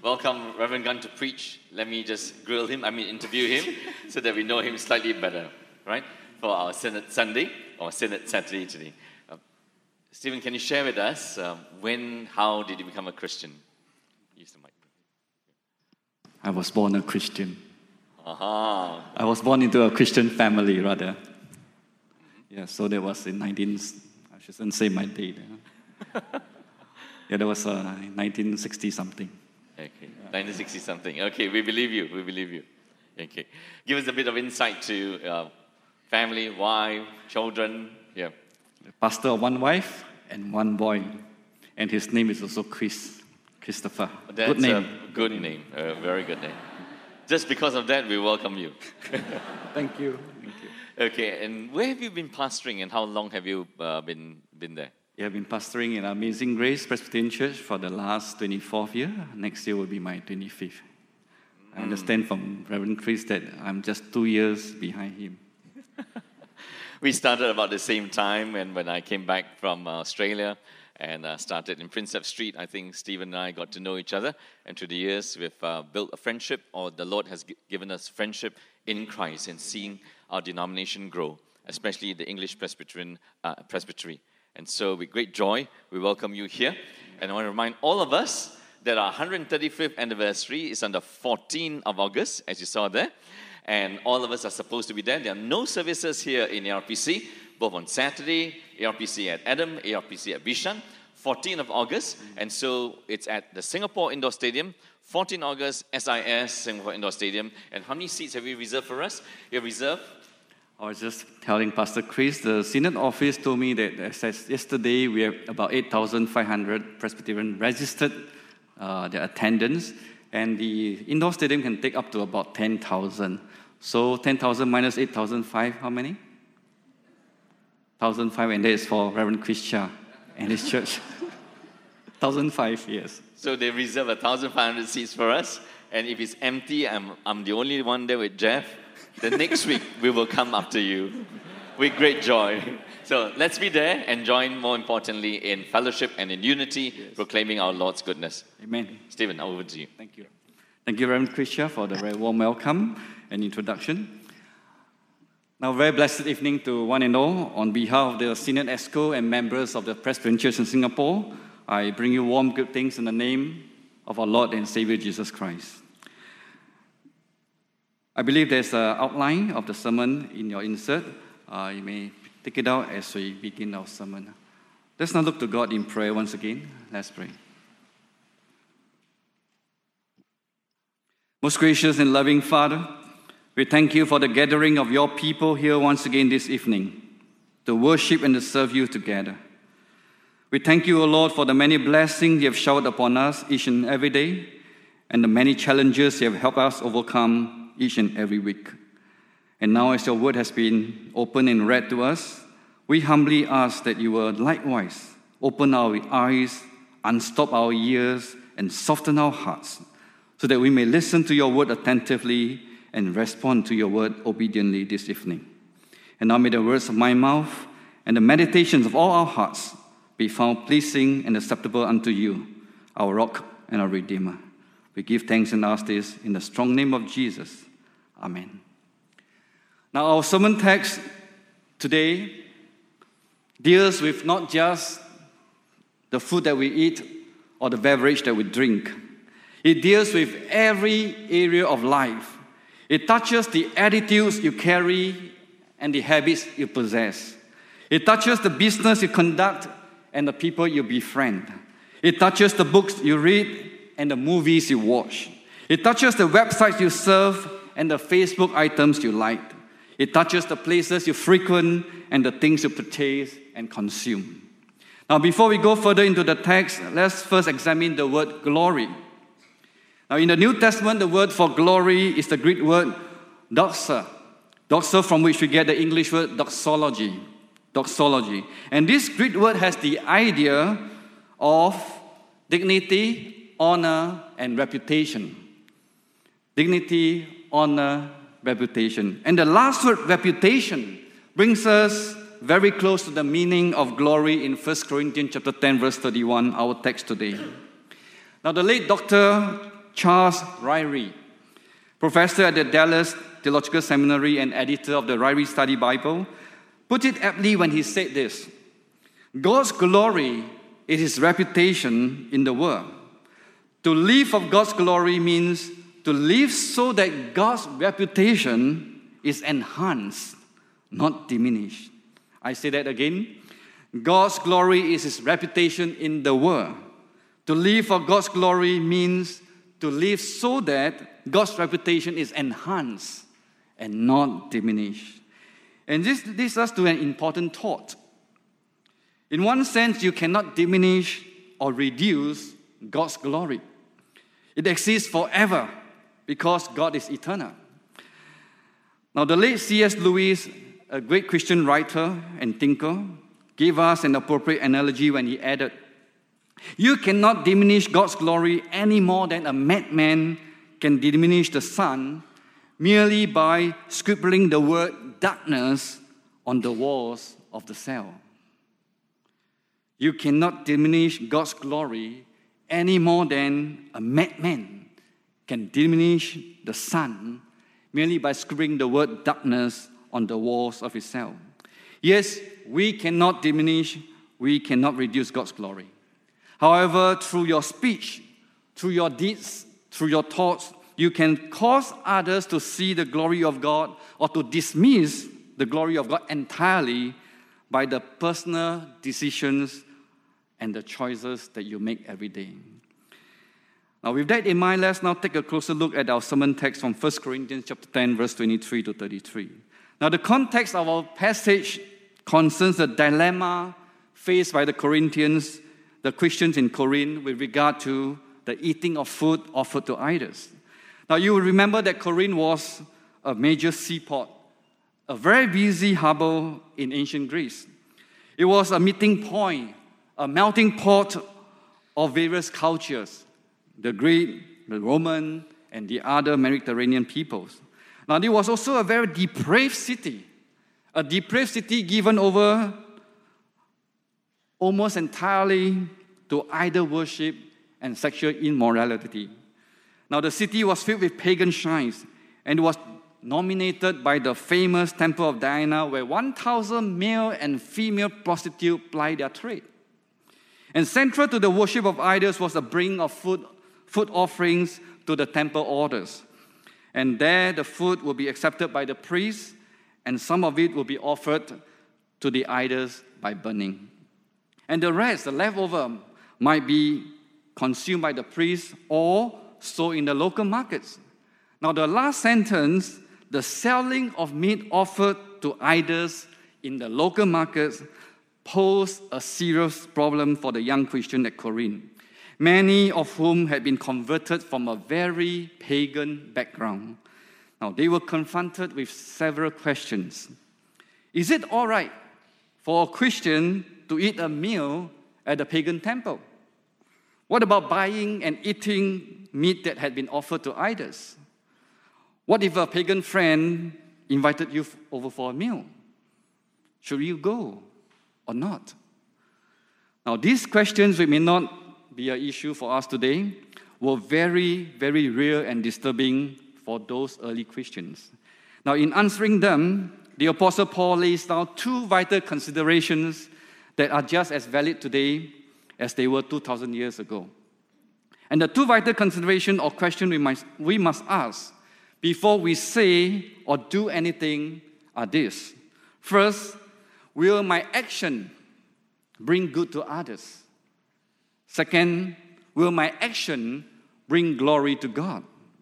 welcome Reverend Gunn to preach. Let me just interview him, so that we know him slightly better, right? For our Synod Sunday, or Synod Saturday today. Stephen, can you share with us how did you become a Christian? Use the mic. I was born a Christian. Aha. I was born into a Christian family, rather. Yeah, so that was in I shouldn't say my date. Yeah, that was 1960-something. Okay, 1960-something. Okay, we believe you. Okay. Give us a bit of insight to family, wife, children. Yeah. Pastor of one wife and one boy. And his name is also Christopher. That's good name. A good name. A very good name. Just because of that, we welcome you. Thank you. Okay, and where have you been pastoring, and how long have you been there? Yeah, I've been pastoring in Amazing Grace Presbyterian Church for the last 24th year. Next year will be my 25th. I understand from Reverend Chris that I'm just 2 years behind him. We started about the same time, and when I came back from Australia and started in Prinsep Street, I think Stephen and I got to know each other. And through the years, we've built a friendship, or the Lord has given us friendship in Christ and seeing our denomination grow, especially the English Presbytery. And so with great joy, we welcome you here. And I want to remind all of us that our 135th anniversary is on the 14th of August, as you saw there. And all of us are supposed to be there. There are no services here in ARPC, both on Saturday, ARPC at Adam, ARPC at Bishan, 14th of August. And so it's at the Singapore Indoor Stadium, 14 August, SIS, Singapore Indoor Stadium. And how many seats have you reserved for us? You have reserved? I was just telling Pastor Chris, the Synod office told me that yesterday we have about 8,500 Presbyterians registered their attendance, and the indoor stadium can take up to about 10,000. So 10,000 minus 8,005, how many? 1,005, and that is for Reverend Chris Chia and his church. 1,005, yes. So they reserve 1,500 seats for us, and if it's empty, I'm the only one there with Jeff. The next week, we will come after you with great joy. So let's be there and join, more importantly, in fellowship and in unity, proclaiming our Lord's goodness. Amen. Stephen, over to you. Thank you. Thank you, Reverend Christian, for the very warm welcome and introduction. Now, very blessed evening to one and all. On behalf of the Synod ESCO and members of the Presbyterian Church in Singapore, I bring you warm greetings in the name of our Lord and Savior Jesus Christ. I believe there's an outline of the sermon in your insert. You may take it out as we begin our sermon. Let's now look to God in prayer once again. Let's pray. Most gracious and loving Father, we thank you for the gathering of your people here once again this evening to worship and to serve you together. We thank you, O Lord, for the many blessings you have showered upon us each and every day, and the many challenges you have helped us overcome each and every week. And now, as your word has been opened and read to us, we humbly ask that you will likewise open our eyes, unstop our ears, and soften our hearts, so that we may listen to your word attentively and respond to your word obediently this evening. And now may the words of my mouth and the meditations of all our hearts be found pleasing and acceptable unto you, our rock and our redeemer. We give thanks and ask this in the strong name of Jesus. Amen. Now, our sermon text today deals with not just the food that we eat or the beverage that we drink. It deals with every area of life. It touches the attitudes you carry and the habits you possess. It touches the business you conduct and the people you befriend. It touches the books you read and the movies you watch. It touches the websites you surf and the Facebook items you like. It touches the places you frequent and the things you purchase and consume. Now, before we go further into the text, let's first examine the word glory. Now, in the New Testament, the word for glory is the Greek word doxa. Doxa, from which we get the English word doxology. Doxology. And this Greek word has the idea of dignity, honor, and reputation. Dignity, honor, reputation. And the last word, reputation, brings us very close to the meaning of glory in 1 Corinthians chapter 10, verse 31, our text today. Now, the late Dr. Charles Ryrie, professor at the Dallas Theological Seminary and editor of the Ryrie Study Bible, put it aptly when he said this: God's glory is His reputation in the world. To live of God's glory means to live so that God's reputation is enhanced, not diminished. I say that again. God's glory is His reputation in the world. To live for God's glory means to live so that God's reputation is enhanced and not diminished. And this leads us to an important thought. In one sense, you cannot diminish or reduce God's glory. It exists forever because God is eternal. Now, the late C.S. Lewis, a great Christian writer and thinker, gave us an appropriate analogy when he added, "You cannot diminish God's glory any more than a madman can diminish the sun merely by scribbling the word darkness on the walls of the cell." You cannot diminish God's glory any more than a madman can diminish the sun merely by scribbling the word darkness on the walls of his cell. Yes, we cannot diminish, we cannot reduce God's glory. However, through your speech, through your deeds, through your thoughts, you can cause others to see the glory of God or to dismiss the glory of God entirely by the personal decisions and the choices that you make every day. Now, with that in mind, let's now take a closer look at our sermon text from 1 Corinthians chapter 10, verse 23 to 33. Now, the context of our passage concerns the dilemma faced by the Corinthians, the Christians in Corinth, with regard to the eating of food offered to idols. Now, you will remember that Corinth was a major seaport, a very busy harbor in ancient Greece. It was a meeting point, a melting pot of various cultures, the Greek, the Roman, and the other Mediterranean peoples. Now, it was also a very depraved city, a depraved city given over almost entirely to idol worship and sexual immorality. Now, the city was filled with pagan shrines and was dominated by the famous Temple of Diana, where 1,000 male and female prostitutes plied their trade. And central to the worship of idols was the bringing of food offerings to the temple altars. And there the food will be accepted by the priests, and some of it will be offered to the idols by burning. And the rest, the leftover, might be consumed by the priests or sold in the local markets. Now, the last sentence, the selling of meat offered to idols in the local markets, posed a serious problem for the young Christians at Corinth, many of whom had been converted from a very pagan background. Now, they were confronted with several questions. Is it all right for a Christian to eat a meal at a pagan temple? What about buying and eating meat that had been offered to idols? What if a pagan friend invited you over for a meal? Should you go or not? Now, these questions, which may not be an issue for us today, were very, very real and disturbing for those early Christians. Now, in answering them, the Apostle Paul lays down two vital considerations that are just as valid today as they were 2,000 years ago. And the two vital considerations or questions we must ask before we say or do anything are this. First, will my action bring good to others? Second, will my action bring glory to God?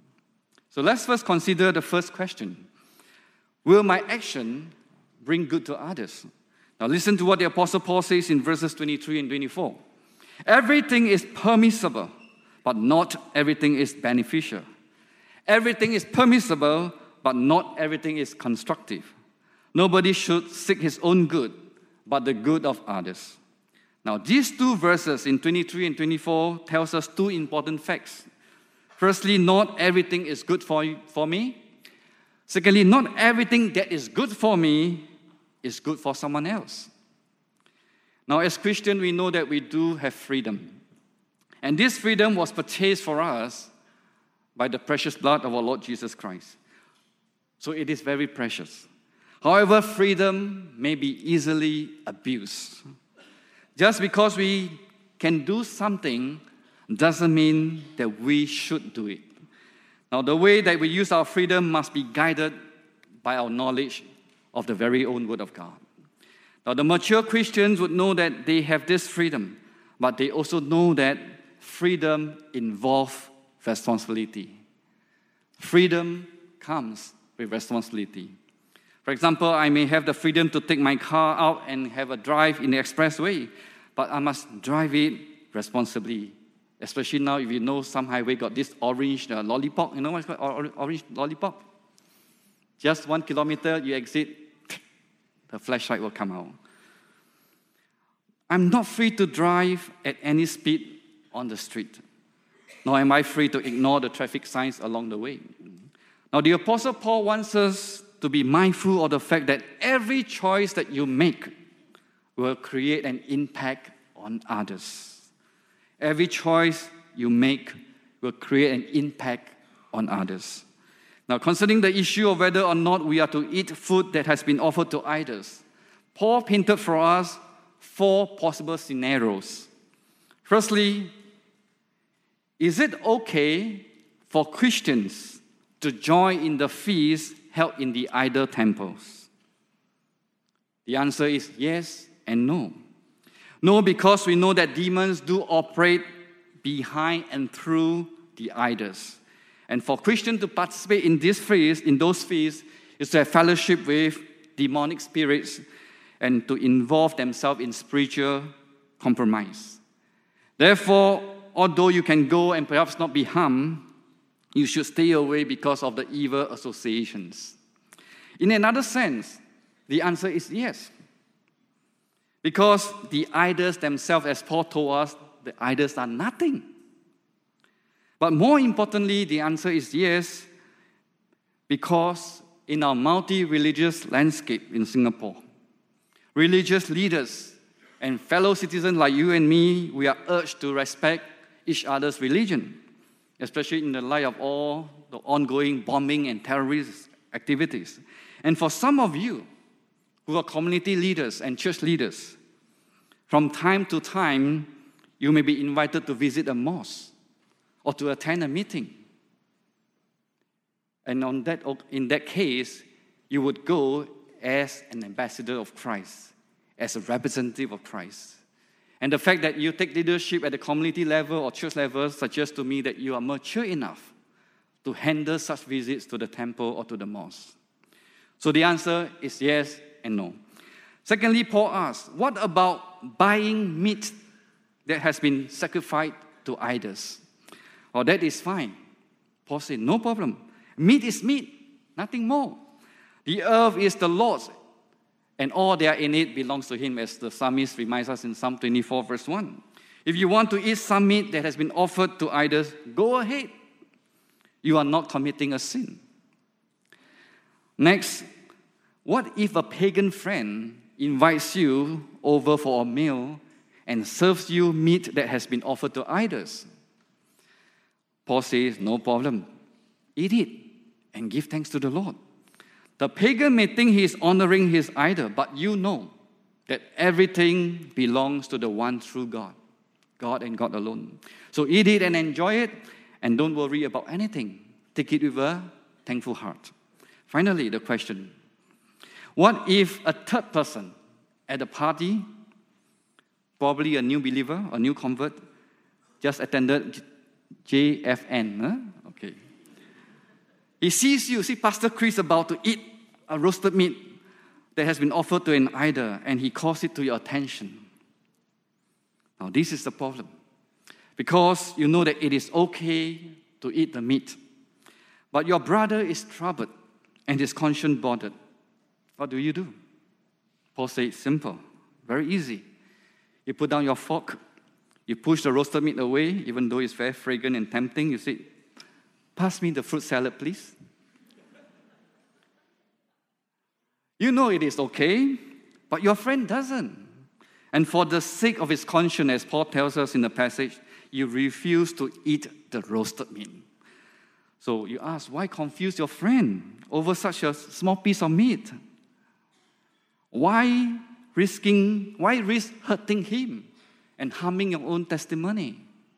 So let's first consider the first question. Will my action bring good to others? Now listen to what the Apostle Paul says in verses 23 and 24. Everything is permissible, but not everything is beneficial. Everything is permissible, but not everything is constructive. Nobody should seek his own good, but the good of others. Now, these two verses in 23 and 24 tells us two important facts. Firstly, not everything is good for me. Secondly, not everything that is good for me is good for someone else. Now, as Christians, we know that we do have freedom. And this freedom was purchased for us by the precious blood of our Lord Jesus Christ. So it is very precious. However, freedom may be easily abused. Just because we can do something doesn't mean that we should do it. Now, the way that we use our freedom must be guided by our knowledge of the very own Word of God. Now, the mature Christians would know that they have this freedom, but they also know that freedom involves responsibility. Freedom comes with responsibility. For example, I may have the freedom to take my car out and have a drive in the expressway, but I must drive it responsibly. Especially now, if you know some highway got this orange lollipop. You know what's called orange lollipop? Just 1 kilometer, you exit, the flashlight will come out. I'm not free to drive at any speed on the street, nor am I free to ignore the traffic signs along the way. Now, the Apostle Paul wants us to be mindful of the fact that every choice that you make will create an impact on others. Every choice you make will create an impact on others. Now, concerning the issue of whether or not we are to eat food that has been offered to idols, Paul painted for us 4 possible scenarios. Firstly, is it okay for Christians to join in the feast held in the idol temples? The answer is yes and no. No, because we know that demons do operate behind and through the idols. And for Christians to participate in those feasts, is to have fellowship with demonic spirits and to involve themselves in spiritual compromise. Therefore, although you can go and perhaps not be harmed, you should stay away because of the evil associations. In another sense, the answer is yes. Because the idols themselves, as Paul told us, the idols are nothing. But more importantly, the answer is yes, because in our multi-religious landscape in Singapore, religious leaders and fellow citizens like you and me, we are urged to respect each other's religion, especially in the light of all the ongoing bombing and terrorist activities. And for some of you who are community leaders and church leaders, from time to time, you may be invited to visit a mosque or to attend a meeting. And in that case, you would go as an ambassador of Christ, as a representative of Christ. And the fact that you take leadership at the community level or church level suggests to me that you are mature enough to handle such visits to the temple or to the mosque. So the answer is yes and no. Secondly, Paul asks, what about buying meat that has been sacrificed to idols? Well, that is fine. Paul said, no problem. Meat is meat, nothing more. The earth is the Lord's, and all that are in it belongs to Him, as the psalmist reminds us in Psalm 24, verse 1. If you want to eat some meat that has been offered to idols, go ahead. You are not committing a sin. Next, what if a pagan friend invites you over for a meal and serves you meat that has been offered to idols? Paul says, no problem. Eat it and give thanks to the Lord. The pagan may think he is honoring his idol, but you know that everything belongs to the one true God, God and God alone. So eat it and enjoy it, and don't worry about anything. Take it with a thankful heart. Finally, the question, what if a third person at the party, probably a new believer, a new convert, just attended JFN, okay. He sees you, see Pastor Chris about to eat a roasted meat that has been offered to an idol, and he calls it to your attention. Now, this is the problem. Because you know that it is okay to eat the meat, but your brother is troubled and his conscience bothered. What do? Paul says, simple, very easy. You put down your fork, you push the roasted meat away, even though it's very fragrant and tempting. You say, pass me the fruit salad, please. You know it is okay, but your friend doesn't. And for the sake of his conscience, as Paul tells us in the passage, you refuse to eat the roasted meat. So you ask, why confuse your friend over such a small piece of meat? Why risk hurting him and harming your own testimony?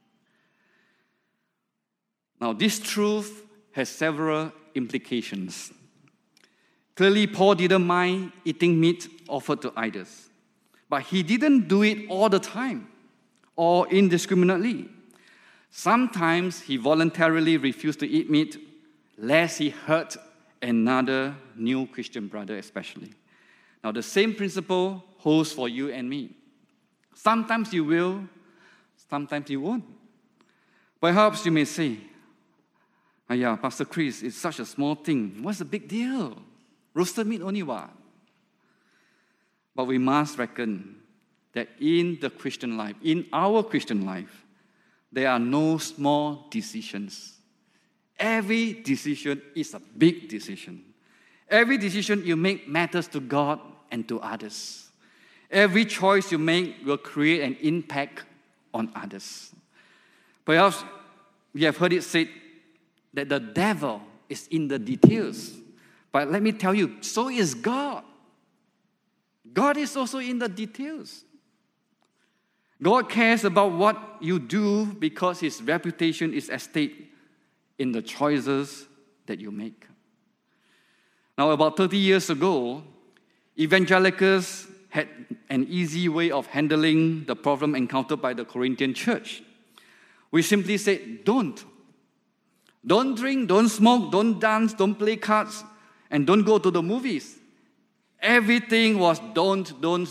Now, this truth has several implications. Clearly, Paul didn't mind eating meat offered to idols, but he didn't do it all the time or indiscriminately. Sometimes he voluntarily refused to eat meat, lest he hurt another new Christian brother especially. Now, the same principle holds for you and me. Sometimes you will, sometimes you won't. Perhaps you may say, Pastor Chris, it's such a small thing. What's the big deal? Roasted meat only what? But we must reckon that in the Christian life, in our Christian life, there are no small decisions. Every decision is a big decision. Every decision you make matters to God and to others. Every choice you make will create an impact on others. Perhaps we have heard it said that the devil is in the details. But let me tell you, so is God. God is also in the details. God cares about what you do because His reputation is at stake in the choices that you make. Now, about 30 years ago, evangelicals had an easy way of handling the problem encountered by the Corinthian church. We simply said, don't. Don't drink, don't smoke, don't dance, don't play cards, and don't go to the movies. Everything was don't.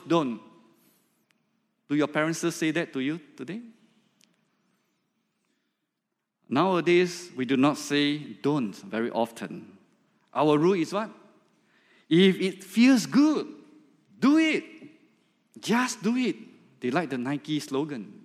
Do your parents still say that to you today? Nowadays, we do not say don't very often. Our rule is what? If it feels good, do it. Just do it. They like the Nike slogan.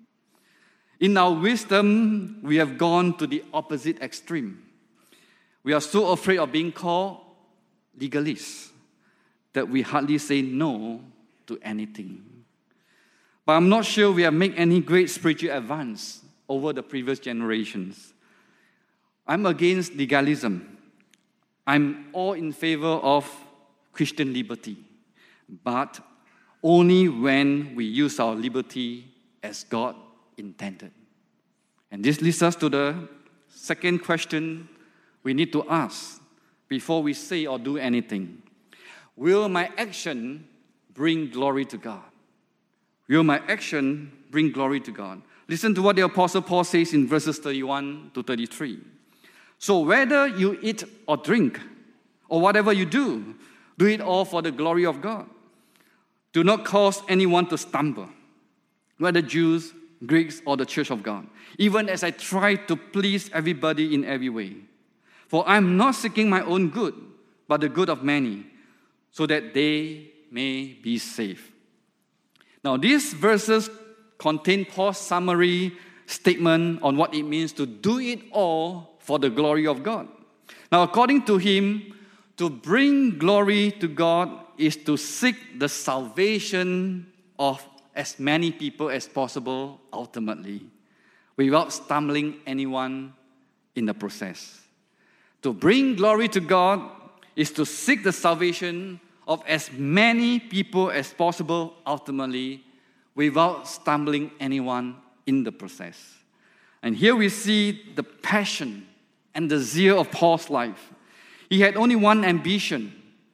In our wisdom, we have gone to the opposite extreme. We are so afraid of being called legalists that we hardly say no to anything. But I'm not sure we have made any great spiritual advance over the previous generations. I'm against legalism. I'm all in favor of Christian liberty, but only when we use our liberty as God intended. And this leads us to the second question we need to ask before we say or do anything. Will my action bring glory to God? Will my action bring glory to God? Listen to what the Apostle Paul says in verses 31 to 33. So whether you eat or drink, or whatever you do it all for the glory of God. Do not cause anyone to stumble, whether Jews, Greeks, or the church of God, even as I try to please everybody in every way. For I am not seeking my own good, but the good of many, so that they may be saved. Now, these verses contain Paul's summary statement on what it means to do it all for the glory of God. Now, according to him, to bring glory to God is to seek the salvation of as many people as possible ultimately, without stumbling anyone in the process. To bring glory to God is to seek the salvation of as many people as possible ultimately, without stumbling anyone in the process. And here we see the passion and the zeal of Paul's life. He had only one ambition,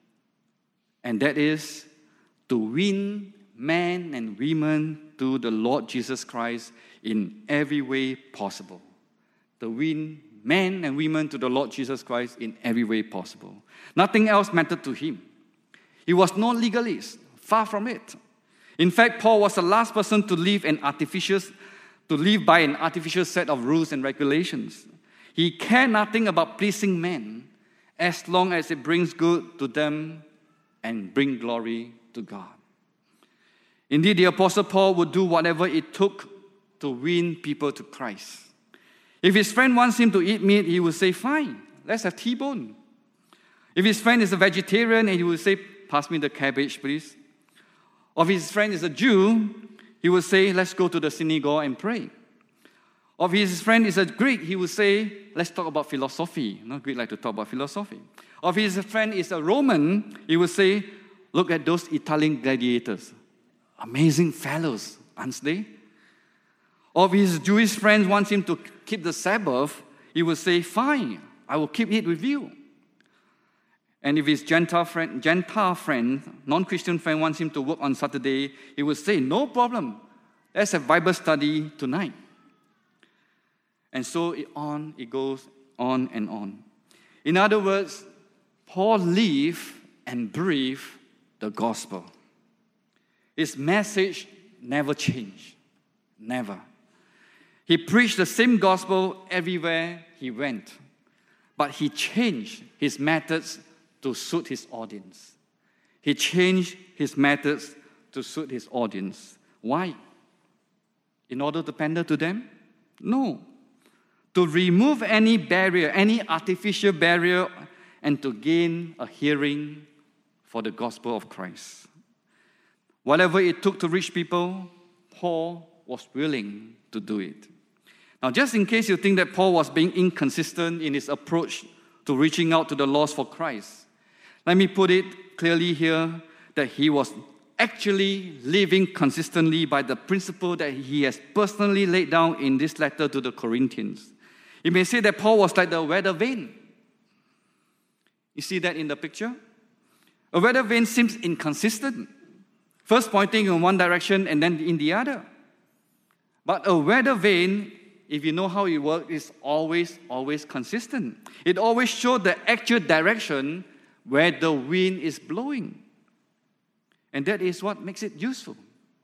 and that is to win men and women to the Lord Jesus Christ in every way possible. To win men and women to the Lord Jesus Christ in every way possible. Nothing else mattered to him. He was no legalist, far from it. In fact, Paul was the last person to live by an artificial set of rules and regulations. He cared nothing about pleasing men as long as it brings good to them and bring glory to God. Indeed, the Apostle Paul would do whatever it took to win people to Christ. If his friend wants him to eat meat, he would say, fine, let's have T-bone. If his friend is a vegetarian, he would say, pass me the cabbage, please. Or if his friend is a Jew, he would say, let's go to the synagogue and pray. Or if his friend is a Greek, he would say, let's talk about philosophy. Greek like to talk about philosophy. Or if his friend is a Roman, he would say, look at those Italian gladiators. Amazing fellows, aren't they? Or if his Jewish friend wants him to keep the Sabbath, he will say, fine, I will keep it with you. And if his Gentile friend, non-Christian friend wants him to work on Saturday, he will say, no problem, let's have Bible study tonight. And so it goes on and on. In other words, Paul lived and breathed the gospel. His message never changed. Never. He preached the same gospel everywhere he went. But he changed his methods to suit his audience. He changed his methods to suit his audience. Why? In order to pander to them? No. To remove any barrier, any artificial barrier, and to gain a hearing for the gospel of Christ. Whatever it took to reach people, Paul was willing to do it. Now, just in case you think that Paul was being inconsistent in his approach to reaching out to the lost for Christ, let me put it clearly here that he was actually living consistently by the principle that he has personally laid down in this letter to the Corinthians. You may say that Paul was like the weather vane. You see that in the picture? A weather vane seems inconsistent, first pointing in one direction and then in the other. But a weather vane, if you know how it works, is always consistent. It always shows the actual direction where the wind is blowing. And that is what makes it useful.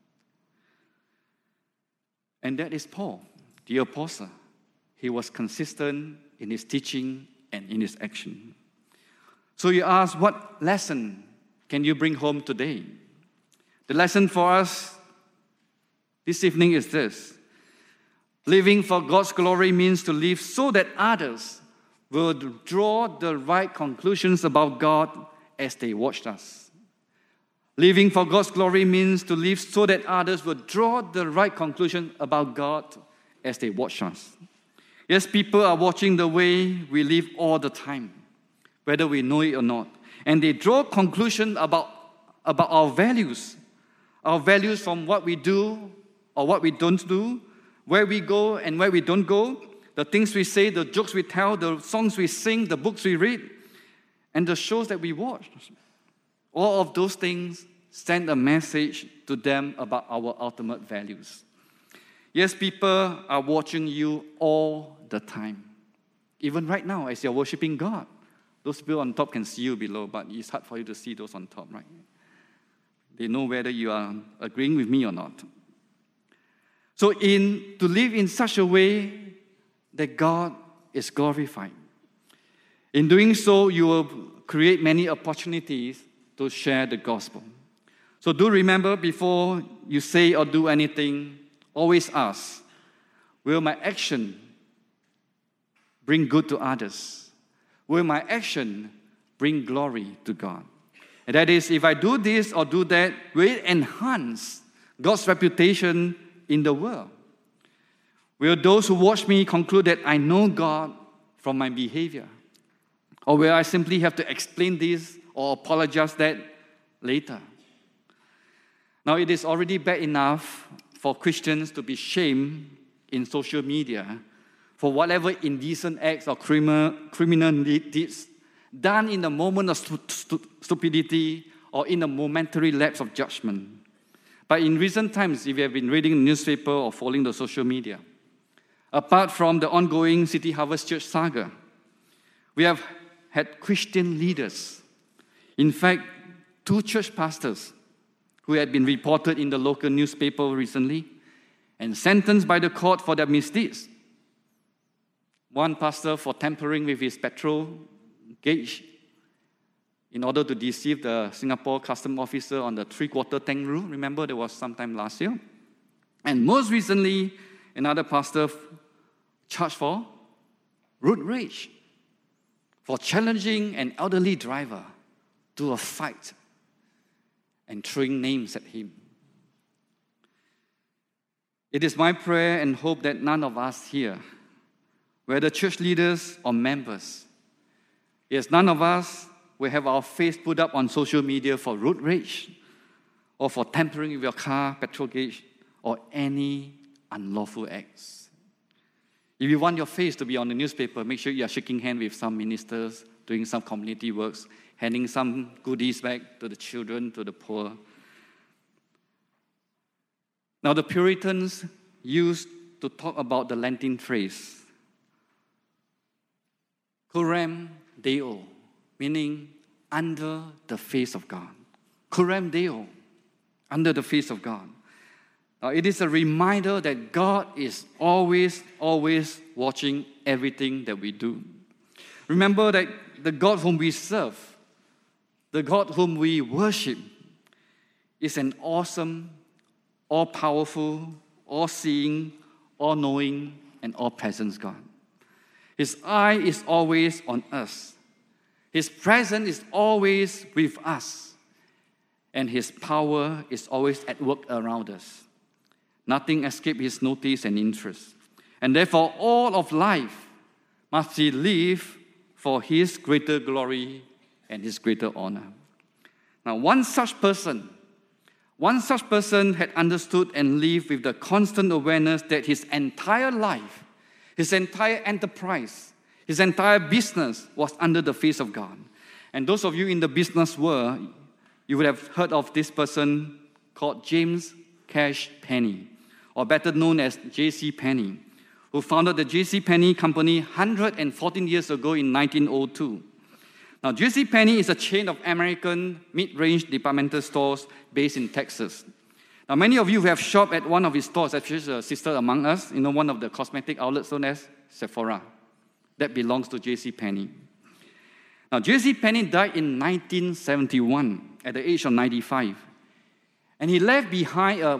And that is Paul, the apostle. He was consistent in his teaching and in his action. So you ask, what lesson can you bring home today? The lesson for us this evening is this. Living for God's glory means to live so that others will draw the right conclusions about God as they watch us. Living for God's glory means to live so that others will draw the right conclusion about God as they watch us. Yes, people are watching the way we live all the time, whether we know it or not. And they draw conclusions about our values from what we do or what we don't do, where we go and where we don't go, the things we say, the jokes we tell, the songs we sing, the books we read, and the shows that we watch. All of those things send a message to them about our ultimate values. Yes, people are watching you all the time. Even right now, as you're worshiping God. Those people on top can see you below, but it's hard for you to see those on top, right? They know whether you are agreeing with me or not. So to live in such a way that God is glorified. In doing so, you will create many opportunities to share the gospel. So do remember, before you say or do anything, always ask, will my action bring good to others? Will my action bring glory to God? And that is, if I do this or do that, will it enhance God's reputation in the world? Will those who watch me conclude that I know God from my behavior? Or will I simply have to explain this or apologize that later? Now, it is already bad enough for Christians to be shamed in social media for whatever indecent acts or criminal deeds done in the moment of stupidity or in a momentary lapse of judgment. But in recent times, if you have been reading the newspaper or following the social media, apart from the ongoing City Harvest Church saga, we have had Christian leaders, in fact, 2 church pastors who had been reported in the local newspaper recently and sentenced by the court for their misdeeds. One pastor for tampering with his petrol gauge in order to deceive the Singapore customs officer on the 3/4 tank rule. Remember, there was sometime last year. And most recently, another pastor charged for road rage, for challenging an elderly driver to a fight and throwing names at him. It is my prayer and hope that none of us here, whether church leaders or members, yes, none of us will have our face put up on social media for road rage or for tampering with your car, petrol gauge, or any unlawful acts. If you want your face to be on the newspaper, make sure you are shaking hands with some ministers, doing some community works, handing some goodies back to the children, to the poor. Now, the Puritans used to talk about the Lenten phrase, Coram Deo, meaning under the face of God. Coram Deo, under the face of God. Now, it is a reminder that God is always watching everything that we do. Remember that the God whom we serve, the God whom we worship, is an awesome, all-powerful, all-seeing, all-knowing, and all-present God. His eye is always on us. His presence is always with us. And His power is always at work around us. Nothing escapes His notice and interest. And therefore, all of life must be lived for His greater glory and His greater honor. Now, one such person had understood and lived with the constant awareness that his entire life, his entire enterprise, his entire business was under the face of God. And those of you in the business world, you would have heard of this person called James Cash Penney, or better known as J.C. Penney, who founded the J.C. Penney Company 114 years ago in 1902. Now, J.C. Penney is a chain of American mid-range departmental stores based in Texas. Now, many of you have shopped at one of his stores, actually a sister among us, one of the cosmetic outlets known as Sephora. That belongs to J.C. Penney. Now, J.C. Penney died in 1971 at the age of 95. And he left behind a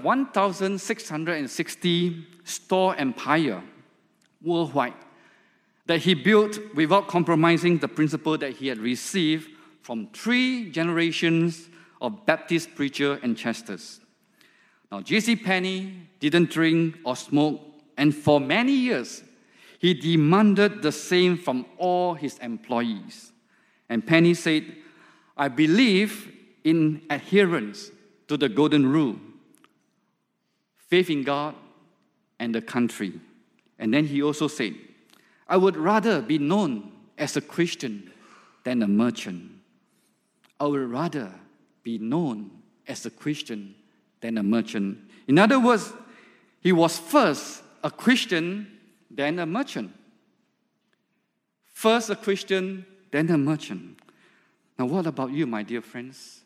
1,660 store empire worldwide that he built without compromising the principle that he had received from 3 generations of Baptist preachers and chasters. Now, J.C. Penney didn't drink or smoke, and for many years, he demanded the same from all his employees. And Penney said, I believe in adherence to the golden rule, faith in God and the country. And then he also said, I would rather be known as a Christian than a merchant. I would rather be known as a Christian than a merchant. In other words, he was first a Christian, then a merchant. First a Christian, then a merchant. Now, what about you, my dear friends?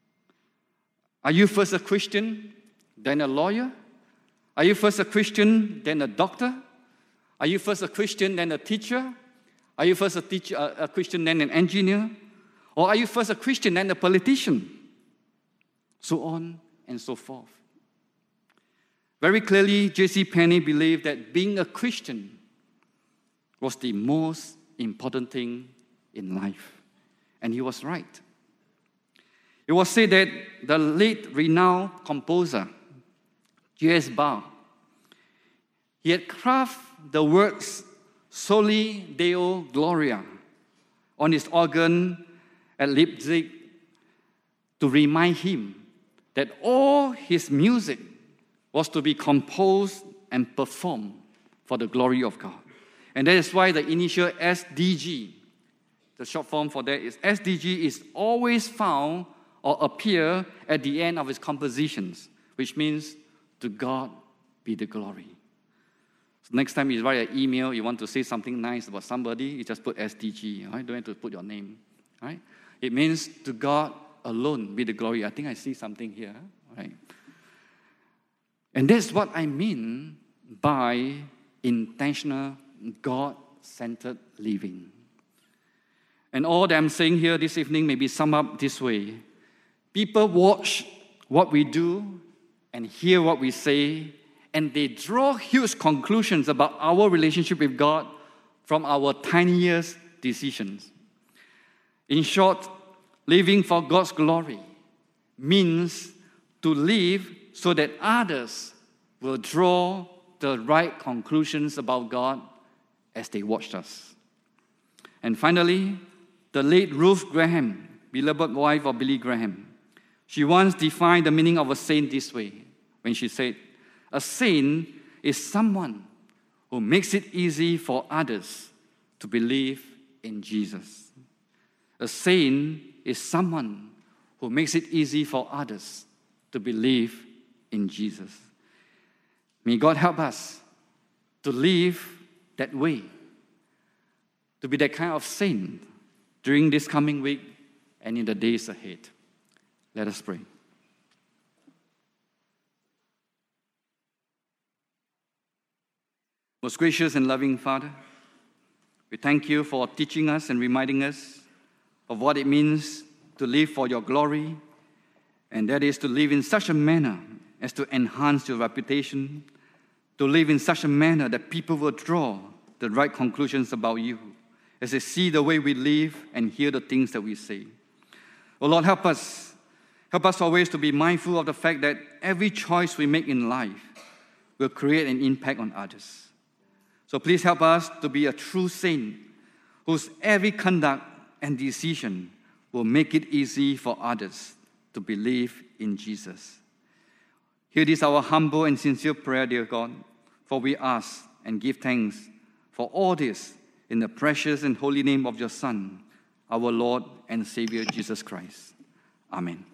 Are you first a Christian, then a lawyer? Are you first a Christian, then a doctor? Are you first a Christian, then a teacher? Are you first a Christian, then an engineer? Or are you first a Christian, then a politician? So on and so forth. Very clearly, J.C. Penney believed that being a Christian was the most important thing in life. And he was right. It was said that the late renowned composer, J.S. Bach, he had crafted the words Soli Deo Gloria on his organ at Leipzig to remind him that all his music was to be composed and performed for the glory of God. And that is why the initial SDG, the short form for that is SDG, is always found or appear at the end of his compositions, which means to God be the glory. So next time you write an email, you want to say something nice about somebody, you just put SDG. Right? Don't have to put your name. Right? It means to God alone be the glory. I think I see something here. Right? And that's what I mean by intentional, God-centered living. And all that I'm saying here this evening may be summed up this way. People watch what we do and hear what we say, and they draw huge conclusions about our relationship with God from our tiniest decisions. In short, living for God's glory means to live so that others will draw the right conclusions about God as they watched us. And finally, the late Ruth Graham, beloved wife of Billy Graham, she once defined the meaning of a saint this way when she said, "A saint is someone who makes it easy for others to believe in Jesus." A saint is someone who makes it easy for others to believe in Jesus. May God help us to live that way, to be that kind of saint during this coming week and in the days ahead. Let us pray. Most gracious and loving Father, we thank you for teaching us and reminding us of what it means to live for your glory, and that is to live in such a manner as to enhance your reputation, to live in such a manner that people will draw the right conclusions about you as they see the way we live and hear the things that we say. Oh Lord, help us. Help us always to be mindful of the fact that every choice we make in life will create an impact on others. So please help us to be a true saint whose every conduct and decision will make it easy for others to believe in Jesus. Hear this our humble and sincere prayer, dear God, for we ask and give thanks for all this in the precious and holy name of your Son, our Lord and Savior Jesus Christ. Amen.